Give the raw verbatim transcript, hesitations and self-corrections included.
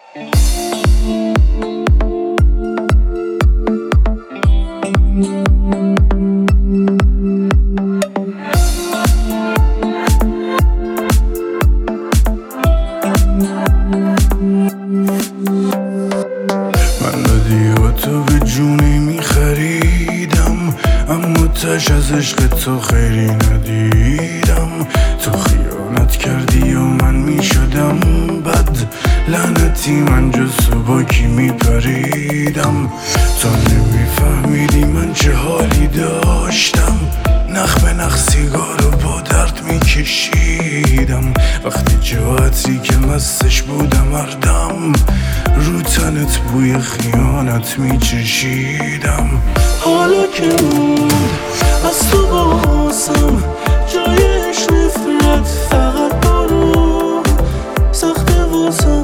من رادیو به جونی میخریدم، اما تش از عشق تو خیری ندیدم. تو خیانت کردی و من میشدم بد، لعنتی من جز تو با کی میپریدم. تو نمیفهمیدی من چه حالی داشتم، نخ به نخ سیگارو با درد میکشیدم. وقتی جاعتی که مستش بودم هردم، رو تنت بوی خیانت میچشیدم. حالا که موند از تو بازم جایش نفرت، فقط برو سخت واسم